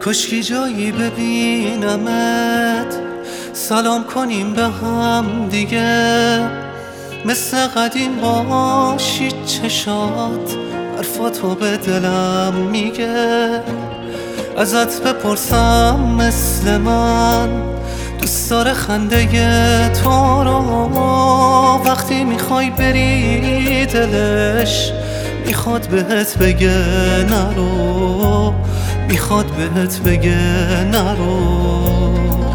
کاشکی جایی ببینمت، سلام کنیم به هم دیگه، مثل قدیم باشی چشات حرفاتو به دلم میگه. ازت بپرسم مثل من دوست داره خنده تو رو، وقتی میخوای بری دلش میخواد بهت بگه نرو، میخواد بهت بگه نرو.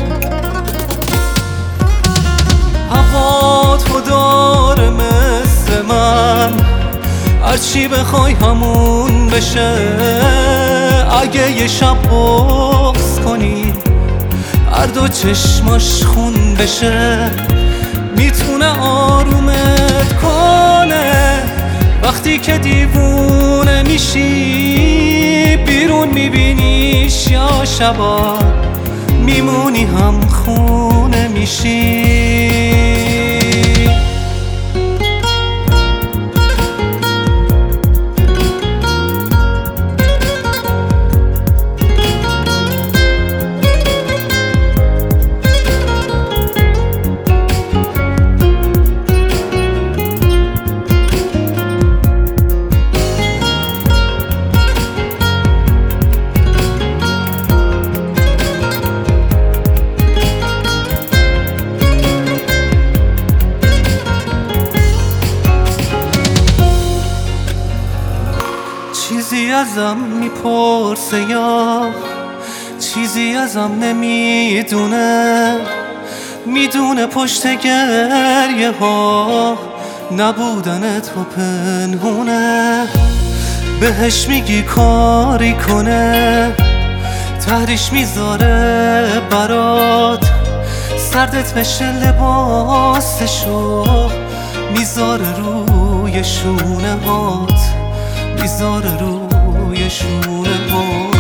هوا تو داره مثل من، هرچی بخوای همون بشه. اگه یه شب بغض کنی هر دو چشماش خون بشه، میتونه آرومت کنه وقتی که دیوونه میشی. بیرون میبینیش یا شبا میمونی هم خونه میشی. چیزی ازم میپرسه یا چیزی ازم نمیدونه، میدونه پشت گریه ها نبودن تو پنهونه. بهش میگی کاری کنه تحریش میذاره برات، سردت بشه لباسشو میذاره روی شونه هات، میذاره روی شونه هات.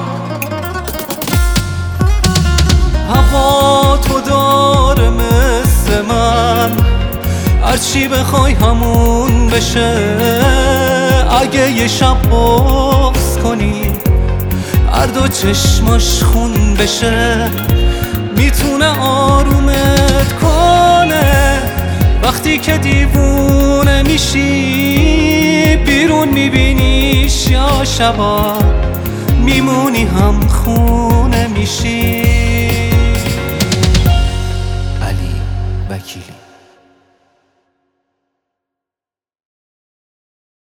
هوا تو داره مثل من، هرچی بخوای همون بشه. اگه یه شب بغض کنی هر دو چشماش خون بشه، میتونه آرومت کنه وقتی که دیوونه میشی. بیرون میبینیش یا شبا میمونی هم خونه میشی. علی وکیلی.